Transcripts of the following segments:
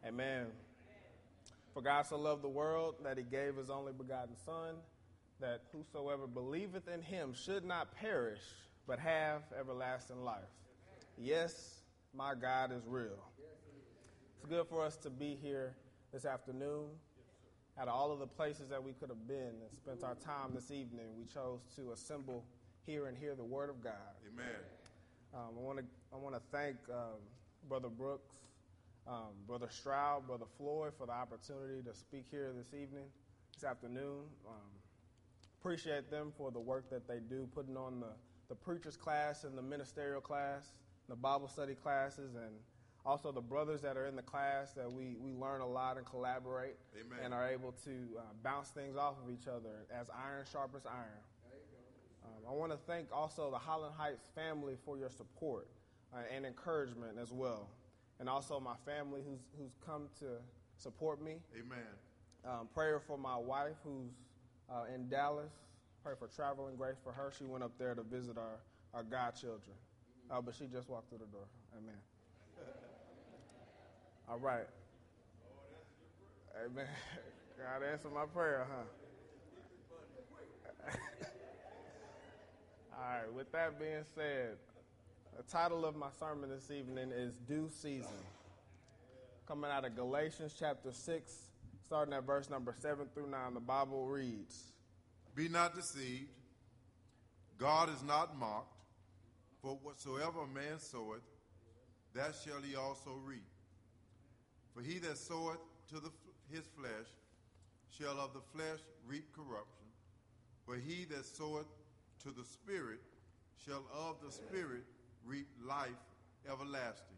Amen. For God so loved the world that he gave his only begotten Son, that whosoever believeth in him should not perish, but have everlasting life. Yes, my God is real. It's good for us to be here this afternoon. Out of all of the places that we could have been and spent our time this evening, we chose to assemble here and hear the Word of God. Amen. I want to thank Brother Brooks, Brother Stroud, Brother Floyd for the opportunity to speak here this afternoon. Appreciate them for the work that they do, putting on the preacher's class and the ministerial class, the Bible study classes, and also the brothers that are in the class that we learn a lot and collaborate. Amen. And are able to bounce things off of each other as iron sharpens iron. I want to thank also the Holland Heights family for your support and encouragement as well. And also my family who's come to support me. Amen. Prayer for my wife who's in Dallas. Pray for traveling grace for her. She went up there to visit our godchildren. But she just walked through the door. Amen. All right. Amen. God answer my prayer, huh? All right. With that being said, the title of my sermon this evening is Due Season. Coming out of Galatians chapter 6, starting at verse number 7 through 9, the Bible reads, Be not deceived. God is not mocked. For whatsoever a man soweth, that shall he also reap. For he that soweth to his flesh shall of the flesh reap corruption. But he that soweth to the Spirit shall of the Spirit reap life everlasting.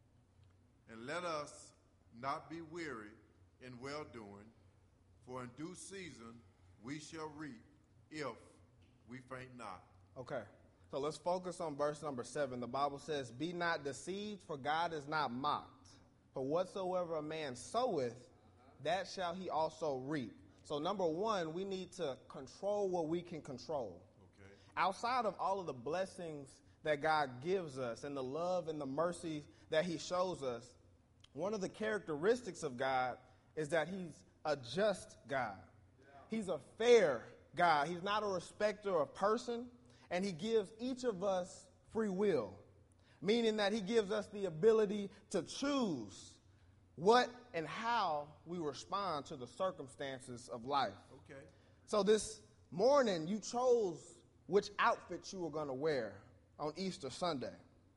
And let us not be weary in well-doing, for in due season we shall reap if we faint not. Okay, so let's focus on verse number 7. The Bible says, Be not deceived, for God is not mocked. For whatsoever a man soweth, that shall he also reap. So number one, we need to control what we can control. Okay. Outside of all of the blessings that God gives us and the love and the mercy that he shows us, one of the characteristics of God is that he's a just God. He's a fair God. He's not a respecter of person, and he gives each of us free will, meaning that he gives us the ability to choose what and how we respond to the circumstances of life. Okay. So this morning, you chose which outfit you were going to wear on Easter Sunday.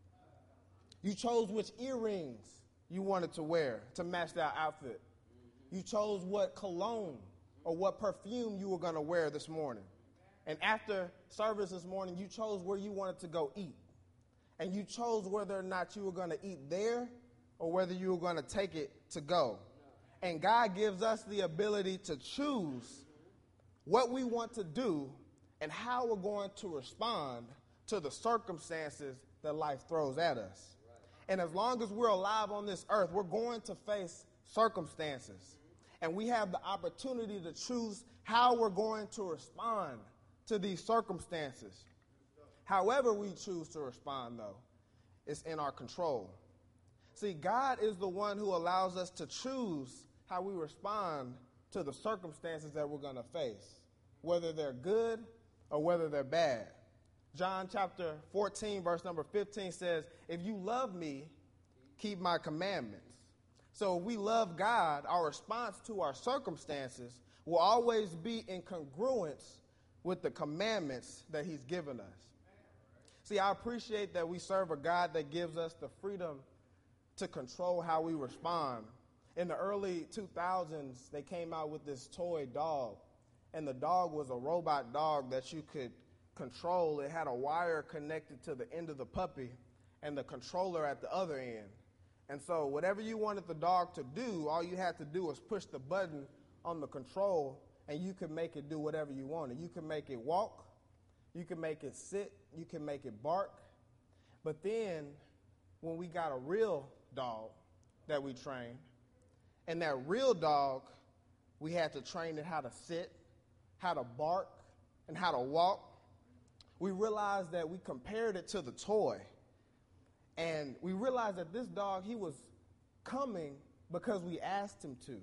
You chose which earrings you wanted to wear to match that outfit. You chose what cologne or what perfume you were going to wear this morning. And after service this morning, you chose where you wanted to go eat. And you chose whether or not you were going to eat there or whether you were going to take it to go. And God gives us the ability to choose what we want to do and how we're going to respond to the circumstances that life throws at us. And as long as we're alive on this earth, we're going to face circumstances. And we have the opportunity to choose how we're going to respond to these circumstances. However we choose to respond, though, is in our control. See, God is the one who allows us to choose how we respond to the circumstances that we're going to face, whether they're good or whether they're bad. John chapter 14, verse number 15 says, If you love me, keep my commandments. So if we love God, our response to our circumstances will always be in congruence with the commandments that he's given us. See, I appreciate that we serve a God that gives us the freedom to control how we respond. In the early 2000s, they came out with this toy dog, and the dog was a robot dog that you could control. It had a wire connected to the end of the puppy and the controller at the other end. And so whatever you wanted the dog to do, all you had to do was push the button on the control, and you could make it do whatever you wanted. You could make it walk, you could make it sit, you could make it bark. But then when we got a real dog that we trained, and that real dog, we had to train it how to sit, how to bark, and how to walk, we realized that we compared it to the toy. And we realized that this dog, he was coming because we asked him to.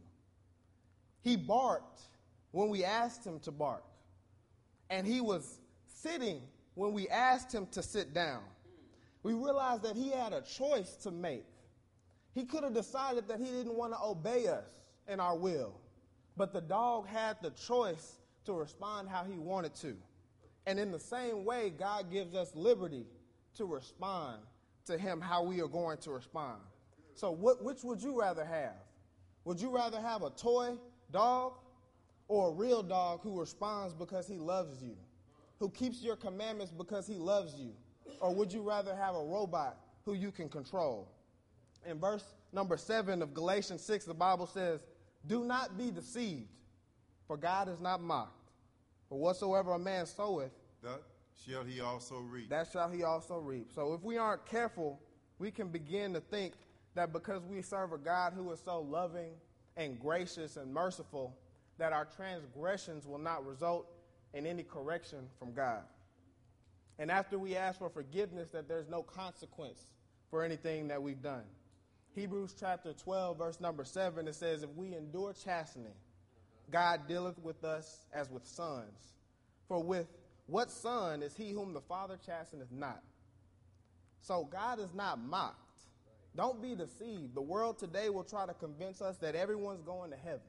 He barked when we asked him to bark. And he was sitting when we asked him to sit down. We realized that he had a choice to make. He could have decided that he didn't want to obey us in our will. But the dog had the choice to respond how he wanted to. And in the same way, God gives us liberty to respond to him how we are going to respond. So which would you rather have? Would you rather have a toy dog or a real dog who responds because he loves you, who keeps your commandments because he loves you? Or would you rather have a robot who you can control? In verse number 7 of Galatians 6, the Bible says, "Do not be deceived, for God is not mocked. For whatsoever a man soweth, that shall he also reap." That shall he also reap. So if we aren't careful, we can begin to think that because we serve a God who is so loving and gracious and merciful, that our transgressions will not result in any correction from God. And after we ask for forgiveness, that there's no consequence for anything that we've done. Hebrews chapter 12, verse number 7, it says, "If we endure chastening, God dealeth with us as with sons. For with what son is he whom the Father chasteneth not?" So God is not mocked. Don't be deceived. The world today will try to convince us that everyone's going to heaven.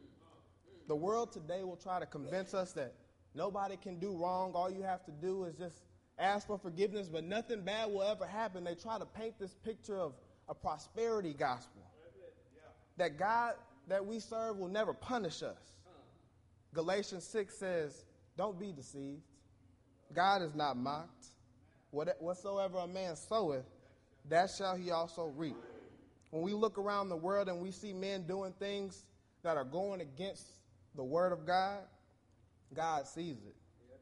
The world today will try to convince us that nobody can do wrong. All you have to do is just ask for forgiveness, but nothing bad will ever happen. They try to paint this picture of a prosperity gospel. That God that we serve will never punish us. Galatians 6 says, don't be deceived. God is not mocked. Whatsoever a man soweth, that shall he also reap. When we look around the world and we see men doing things that are going against the word of God, God sees it.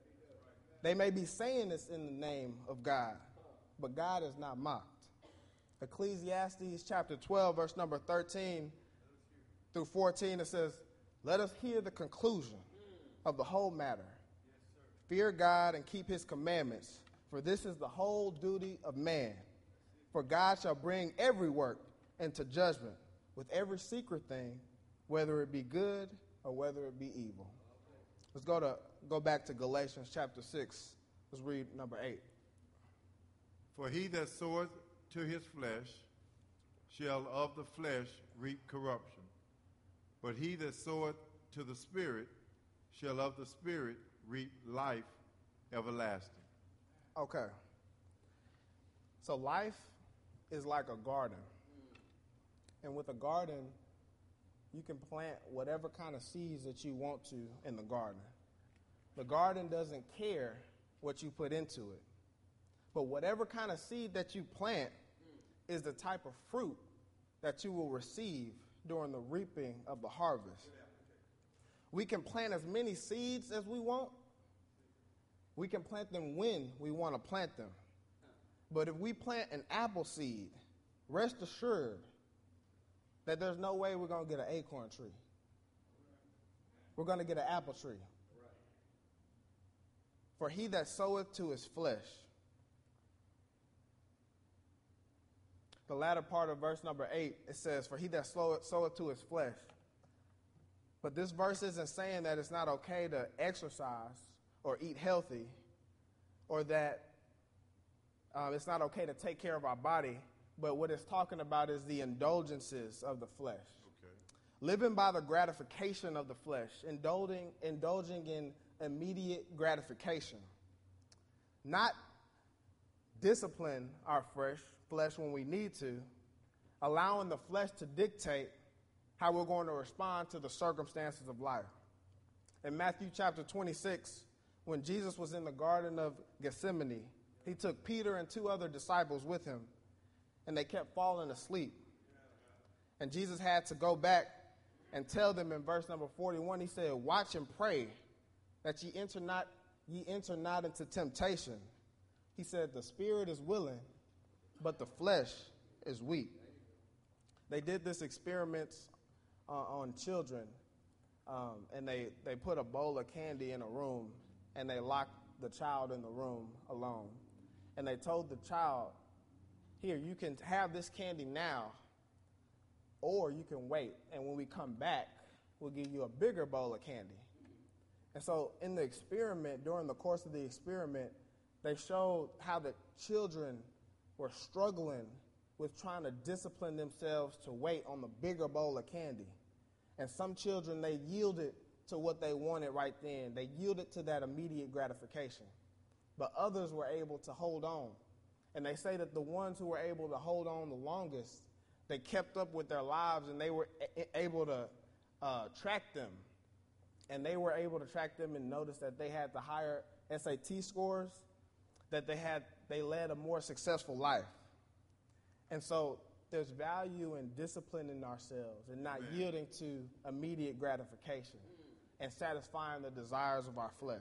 They may be saying this in the name of God, but God is not mocked. Ecclesiastes chapter 12, verse number 13 through 14, it says, "Let us hear the conclusion of the whole matter. Fear God and keep his commandments, for this is the whole duty of man. For God shall bring every work into judgment with every secret thing, whether it be good or whether it be evil." Let's go back to Galatians chapter 6. Let's read number 8. "For he that soweth to his flesh shall of the flesh reap corruption. But he that soweth to the Spirit shall of the Spirit reap life everlasting." Okay. So life is like a garden. And with a garden, you can plant whatever kind of seeds that you want to in the garden. The garden doesn't care what you put into it. But whatever kind of seed that you plant is the type of fruit that you will receive during the reaping of the harvest. We can plant as many seeds as we want. We can plant them when we want to plant them. But if we plant an apple seed, rest assured that there's no way we're going to get an acorn tree. We're going to get an apple tree. "For he that soweth to his flesh." The latter part of verse number 8, it says, "For he that soweth to his flesh." But this verse isn't saying that it's not okay to exercise or eat healthy, or that it's not okay to take care of our body. But what it's talking about is the indulgences of the flesh. Okay. Living by the gratification of the flesh, indulging in immediate gratification. Not discipline our flesh when we need to, allowing the flesh to dictate how we're going to respond to the circumstances of life. In Matthew chapter 26, when Jesus was in the Garden of Gethsemane, he took Peter and 2 other disciples with him, and they kept falling asleep. And Jesus had to go back and tell them in verse number 41, he said, "Watch and pray that ye enter not into temptation." He said, "The spirit is willing, but the flesh is weak." They did this experiment on children, and they put a bowl of candy in a room, and they locked the child in the room alone. And they told the child, "Here, you can have this candy now, or you can wait, and when we come back, we'll give you a bigger bowl of candy. And so in the experiment, during the course of the experiment, they showed how the children were struggling with trying to discipline themselves to wait on the bigger bowl of candy. And some children, they yielded to what they wanted right then. They yielded to that immediate gratification. But others were able to hold on. And they say that the ones who were able to hold on the longest, they kept up with their lives, and they were able to track them. And they were able to track them and notice that they had the higher SAT scores, that they led a more successful life. And so there's value in disciplining ourselves and not yielding to immediate gratification and satisfying the desires of our flesh.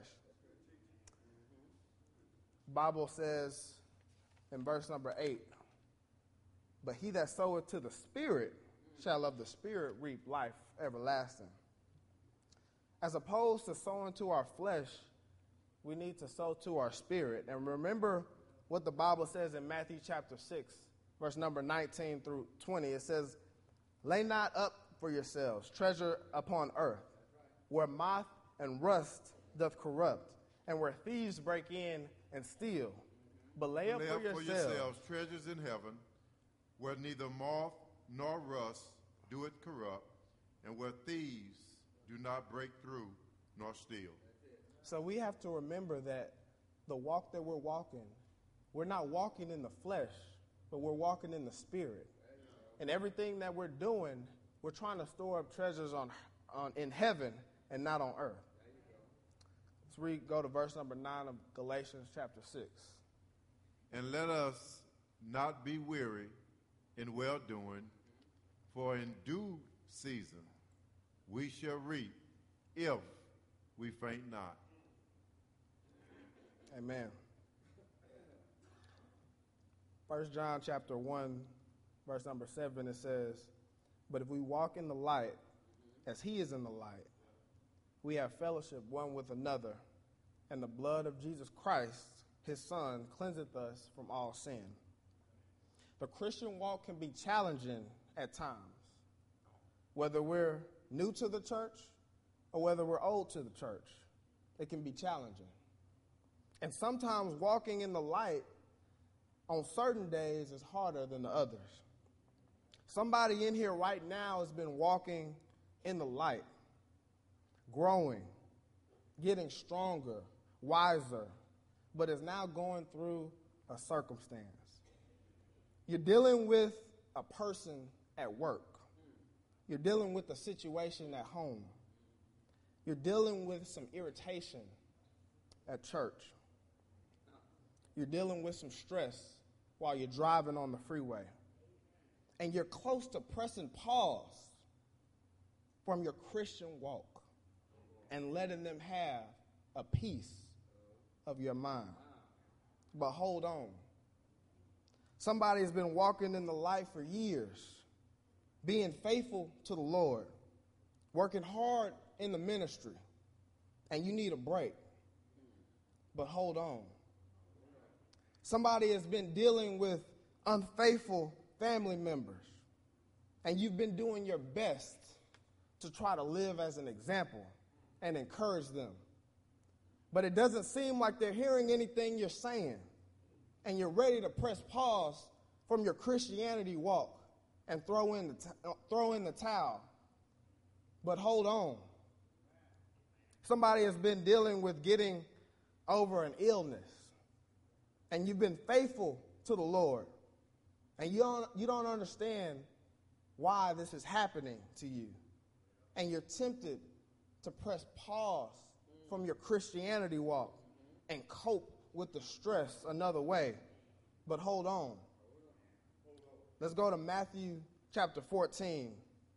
The Bible says in verse number 8, but he that soweth to the Spirit shall of the Spirit reap life everlasting. As opposed to sowing to our flesh, we need to sow to our spirit. And remember what the Bible says in Matthew chapter 6, verse number 19 through 20. It says, lay not up for yourselves treasure upon earth, where moth and rust doth corrupt, and where thieves break in and steal. But lay up for yourselves treasures in heaven, where neither moth nor rust do it corrupt, and where thieves do not break through nor steal. So we have to remember that the walk that we're walking, we're not walking in the flesh, but we're walking in the Spirit. And everything that we're doing, we're trying to store up treasures in heaven and not on earth. Let's go to verse number 9 of Galatians chapter 6. And let us not be weary in well-doing, for in due season we shall reap if we faint not. Amen. 1 John chapter 1, verse number 7, it says, but if we walk in the light as he is in the light, we have fellowship one with another, and the blood of Jesus Christ, his Son, cleanseth us from all sin. The Christian walk can be challenging at times, whether we're new to the church or whether we're old to the church. It can be challenging. And sometimes walking in the light on certain days is harder than the others. Somebody in here right now has been walking in the light, growing, getting stronger, wiser, but is now going through a circumstance. You're dealing with a person at work. You're dealing with a situation at home. You're dealing with some irritation at church. You're dealing with some stress while you're driving on the freeway. And you're close to pressing pause from your Christian walk and letting them have a piece of your mind. But hold on. Somebody has been walking in the light for years, being faithful to the Lord, working hard in the ministry, and you need a break. But hold on. Somebody has been dealing with unfaithful family members, and you've been doing your best to try to live as an example and encourage them. But it doesn't seem like they're hearing anything you're saying, and you're ready to press pause from your Christianity walk and throw in the towel. But hold on. Somebody has been dealing with getting over an illness, and you've been faithful to the Lord, and you don't understand why this is happening to you, and you're tempted to press pause from your Christianity walk and cope with the stress another way. But hold on. Let's go to Matthew chapter 14,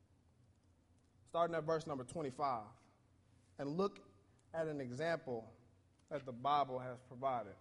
starting at verse number 25, and look at an example that the Bible has provided.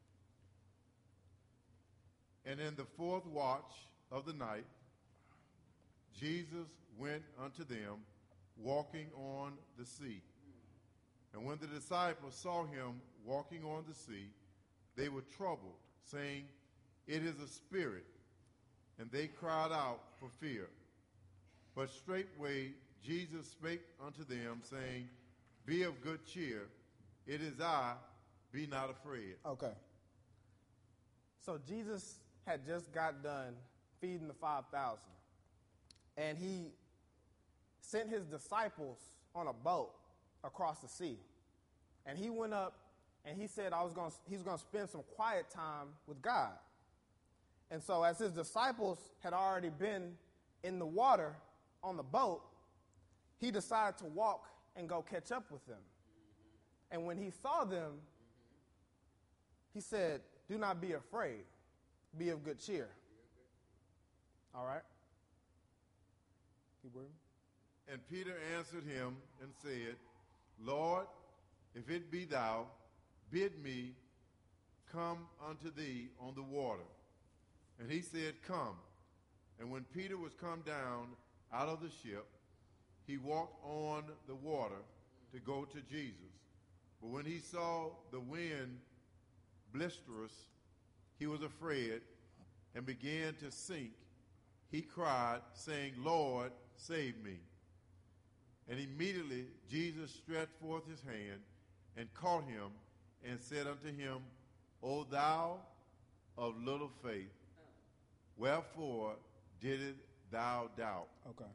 And in the fourth watch of the night, Jesus went unto them, walking on the sea. And when the disciples saw him walking on the sea, they were troubled, saying, It is a spirit. And they cried out for fear. But straightway Jesus spake unto them, saying, Be of good cheer, it is I, be not afraid. Okay. So Jesus had just got done feeding the 5,000. And he sent his disciples on a boat across the sea. And he went up and he said he's going to spend some quiet time with God. And so as his disciples had already been in the water on the boat, he decided to walk and go catch up with them. And when he saw them, he said, do not be afraid. Be of good cheer. All right? Keep reading. And Peter answered him and said, Lord, if it be thou, bid me come unto thee on the water. And he said, Come. And when Peter was come down out of the ship, he walked on the water to go to Jesus. But when he saw the wind boisterous, he was afraid and began to sink. He cried, saying, Lord, save me. And immediately Jesus stretched forth his hand and caught him and said unto him, O thou of little faith, wherefore didst thou doubt? Okay.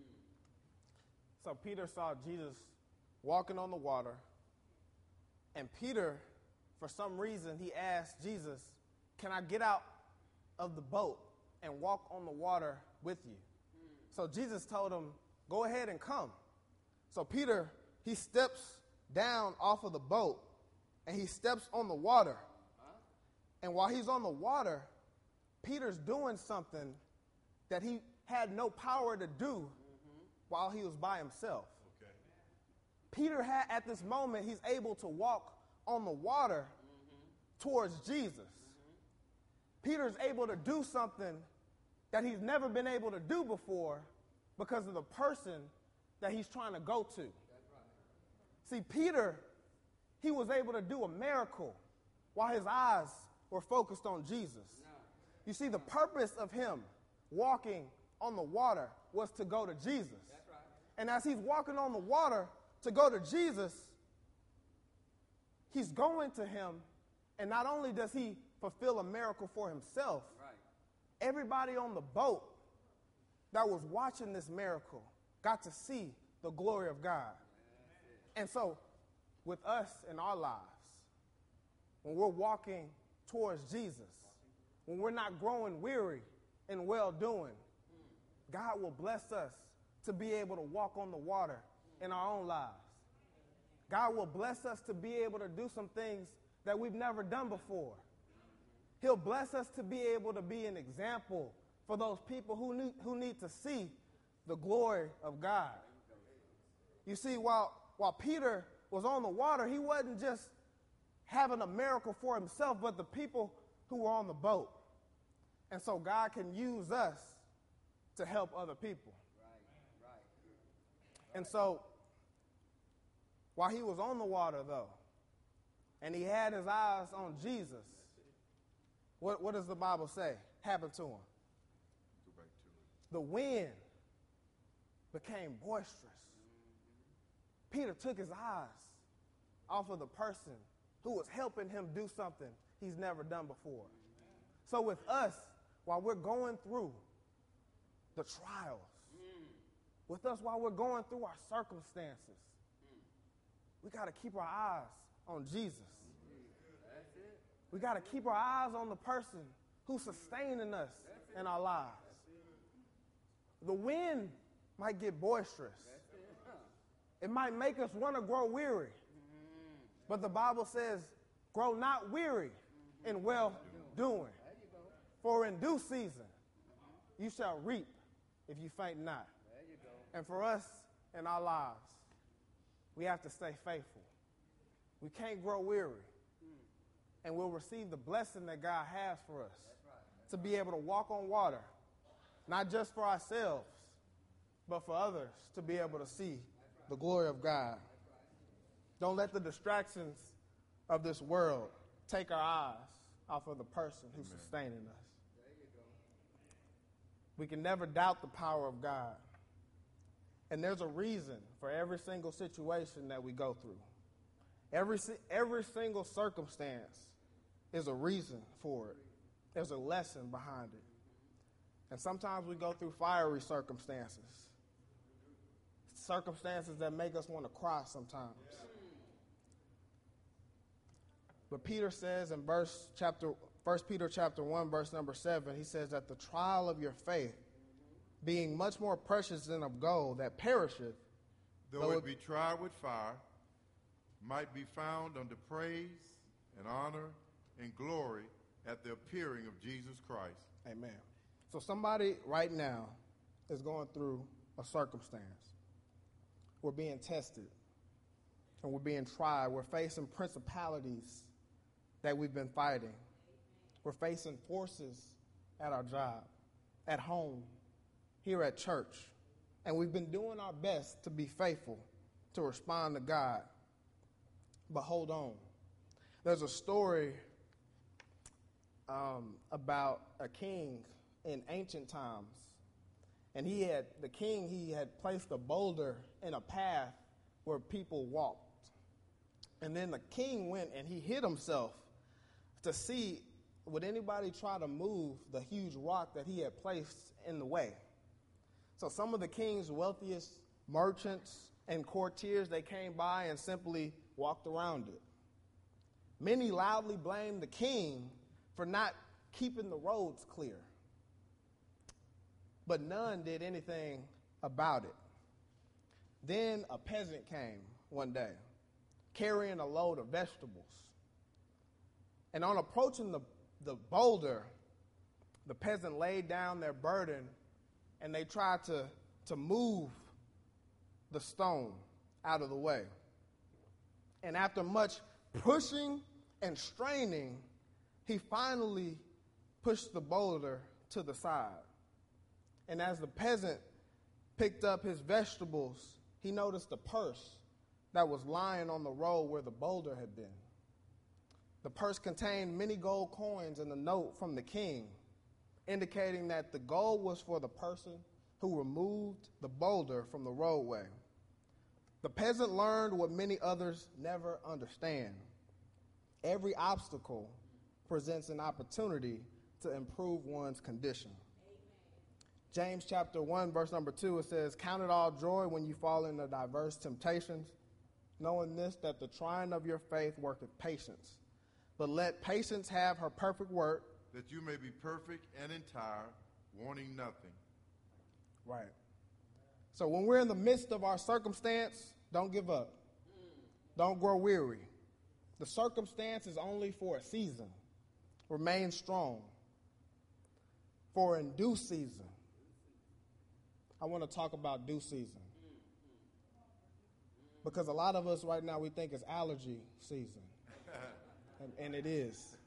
So Peter saw Jesus walking on the water, and Peter, for some reason, he asked Jesus, can I get out of the boat and walk on the water with you? So Jesus told him, go ahead and come. So Peter, he steps down off of the boat, and he steps on the water. And while he's on the water, Peter's doing something that he had no power to do while he was by himself. Okay. Peter had, at this moment, he's able to walk on the water towards Jesus. Peter's able to do something that he's never been able to do before because of the person that he's trying to go to. See, Peter, he was able to do a miracle while his eyes were focused on Jesus. You see, the purpose of him walking on the water was to go to Jesus. And as he's walking on the water to go to Jesus, he's going to him, and not only does he fulfill a miracle for himself, everybody on the boat that was watching this miracle got to see the glory of God. And so, with us in our lives, when we're walking towards Jesus, when we're not growing weary in well-doing, God will bless us to be able to walk on the water in our own lives. God will bless us to be able to do some things that we've never done before. He'll bless us to be able to be an example for those people who need to see the glory of God. You see, while Peter was on the water, he wasn't just having a miracle for himself, but the people who were on the boat. And so God can use us to help other people. And so, while he was on the water, though, and he had his eyes on Jesus, what does the Bible say happened to him? Go back to it. The wind became boisterous. Peter took his eyes off of the person who was helping him do something he's never done before. So with us, while we're going through the trials, with us while we're going through our circumstances, we got to keep our eyes on Jesus. We got to keep our eyes on the person who's sustaining us in our lives. The wind might get boisterous. It might make us want to grow weary. But the Bible says, grow not weary in well-doing. For in due season you shall reap if you faint not. And for us in our lives, we have to stay faithful. We can't grow weary. And we'll receive the blessing that God has for us to be able to walk on water, not just for ourselves, but for others to be able to see the glory of God. Don't let the distractions of this world take our eyes off of the person who's sustaining us. We can never doubt the power of God And there's a reason for every single situation that we go through. Every single circumstance is a reason for it. There's a lesson behind it. And sometimes we go through fiery circumstances. Circumstances that make us want to cry sometimes. But Peter says in 1 Peter chapter 1, verse number 7, he says that the trial of your faith, being much more precious than of gold that perisheth, though it be tried with fire, might be found unto praise and honor and glory at the appearing of Jesus Christ. Amen. So somebody right now is going through a circumstance. We're being tested and we're being tried. We're facing principalities that we've been fighting. We're facing forces at our job, at home, here at church. And we've been doing our best to be faithful, to respond to God. But hold on. There's a story about a king in ancient times. And the king had placed a boulder in a path where people walked. And then the king went and he hid himself to see, would anybody try to move the huge rock that he had placed in the way? So some of the king's wealthiest merchants and courtiers, they came by and simply walked around it. Many loudly blamed the king for not keeping the roads clear. But none did anything about it. Then a peasant came one day, carrying a load of vegetables. And on approaching the boulder, the peasant laid down their burden and they tried to move the stone out of the way. And after much pushing and straining, he finally pushed the boulder to the side. And as the peasant picked up his vegetables, he noticed a purse that was lying on the road where the boulder had been. The purse contained many gold coins and a note from the king, indicating that the gold was for the person who removed the boulder from the roadway. The peasant learned what many others never understand. Every obstacle presents an opportunity to improve one's condition. James chapter 1, verse number 2, it says, "Count it all joy when you fall into diverse temptations, knowing this, that the trying of your faith worketh patience. But let patience have her perfect work, that you may be perfect and entire, wanting nothing." Right. So when we're in the midst of our circumstance, don't give up. Don't grow weary. The circumstance is only for a season. Remain strong. For in due season, I want to talk about due season. Because a lot of us right now, we think it's allergy season. And it is.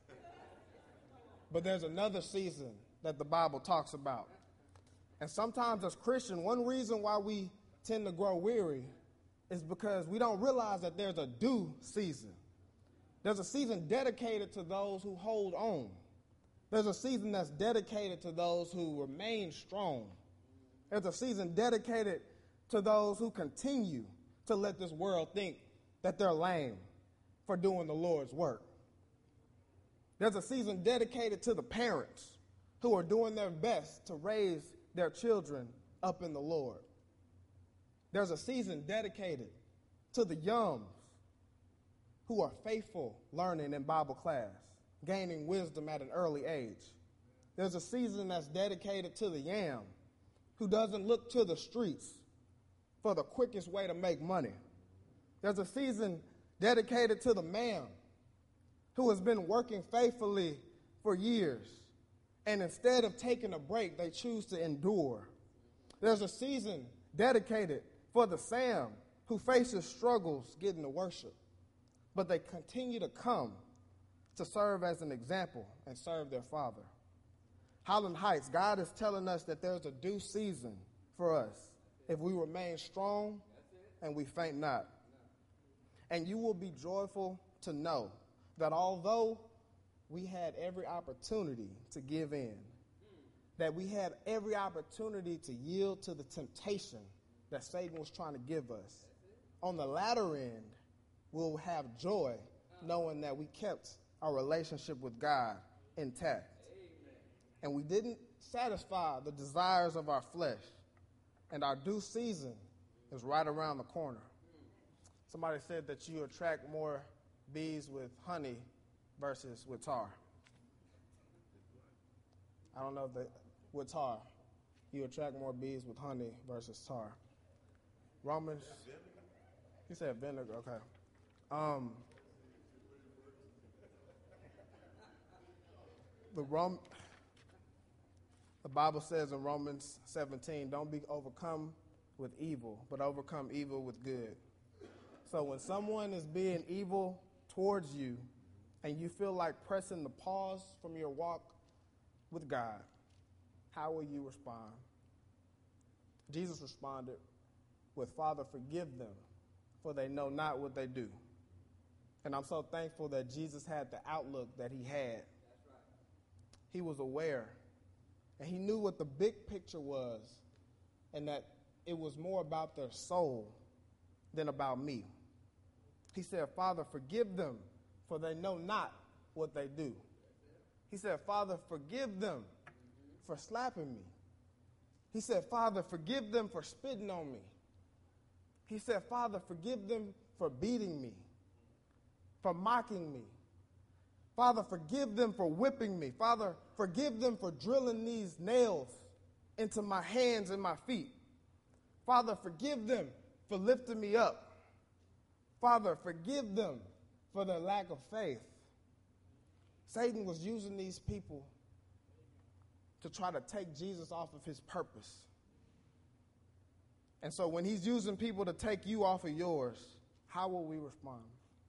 But there's another season that the Bible talks about. And sometimes as Christians, one reason why we tend to grow weary is because we don't realize that there's a due season. There's a season dedicated to those who hold on. There's a season that's dedicated to those who remain strong. There's a season dedicated to those who continue to let this world think that they're lame for doing the Lord's work. There's a season dedicated to the parents who are doing their best to raise their children up in the Lord. There's a season dedicated to the youngs who are faithful learning in Bible class, gaining wisdom at an early age. There's a season that's dedicated to the yam who doesn't look to the streets for the quickest way to make money. There's a season dedicated to the man who has been working faithfully for years, and instead of taking a break, they choose to endure. There's a season dedicated for the Sam who faces struggles getting to worship, but they continue to come to serve as an example and serve their Father. Highland Heights, God is telling us that there's a due season for us if we remain strong and we faint not. And you will be joyful to know that although we had every opportunity to give in, that we had every opportunity to yield to the temptation that Satan was trying to give us. On the latter end, we'll have joy knowing that we kept our relationship with God intact. And we didn't satisfy the desires of our flesh. And our due season is right around the corner. Somebody said that you attract more bees with honey versus with tar. I don't know if with tar. You attract more bees with honey versus tar. Romans. He said vinegar. Okay. The Bible says in Romans 17, don't be overcome with evil, but overcome evil with good. So when someone is being evil towards you and you feel like pressing the pause from your walk with God, how will you respond? Jesus responded with, Father, forgive them, for they know not what they do. And I'm so thankful that Jesus had the outlook that he had. He was aware, and he knew what the big picture was, and that it was more about their soul than about me. He said, Father, forgive them, for they know not what they do. He said, Father, forgive them for slapping me. He said, Father, forgive them for spitting on me. He said, Father, forgive them for beating me, for mocking me. Father, forgive them for whipping me. Father, forgive them for drilling these nails into my hands and my feet. Father, forgive them for lifting me up. Father, forgive them for their lack of faith. Satan was using these people to try to take Jesus off of his purpose. And so when he's using people to take you off of yours, how will we respond?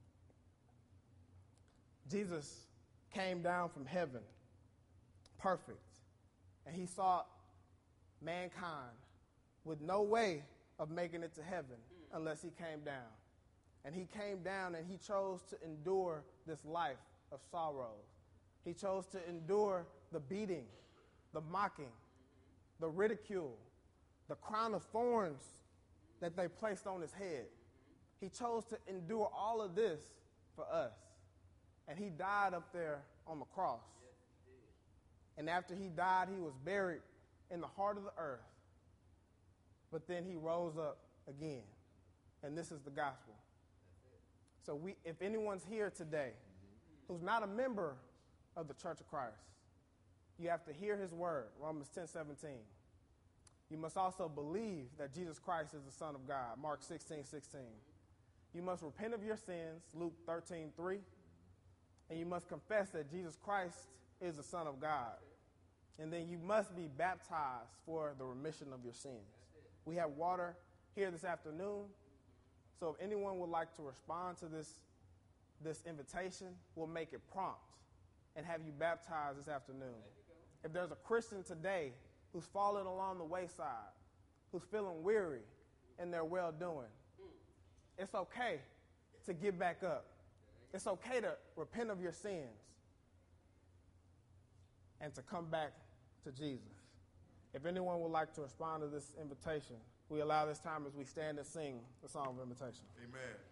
Jesus came down from heaven, perfect, and he saw mankind with no way of making it to heaven unless he came down. And he came down and he chose to endure this life of sorrow. He chose to endure the beating, the mocking, the ridicule, the crown of thorns that they placed on his head. He chose to endure all of this for us. And he died up there on the cross. And after he died, he was buried in the heart of the earth. But then he rose up again. And this is the gospel. So if anyone's here today who's not a member of the Church of Christ, you have to hear his word, Romans 10:17. You must also believe that Jesus Christ is the Son of God, Mark 16:16. You must repent of your sins, Luke 13:3. And you must confess that Jesus Christ is the Son of God. And then you must be baptized for the remission of your sins. We have water here this afternoon. So if anyone would like to respond to this invitation, we'll make it prompt and have you baptized this afternoon. If there's a Christian today who's fallen along the wayside, who's feeling weary in their well-doing, it's okay to get back up. It's okay to repent of your sins and to come back to Jesus. If anyone would like to respond to this invitation, we allow this time as we stand and sing the song of invitation. Amen.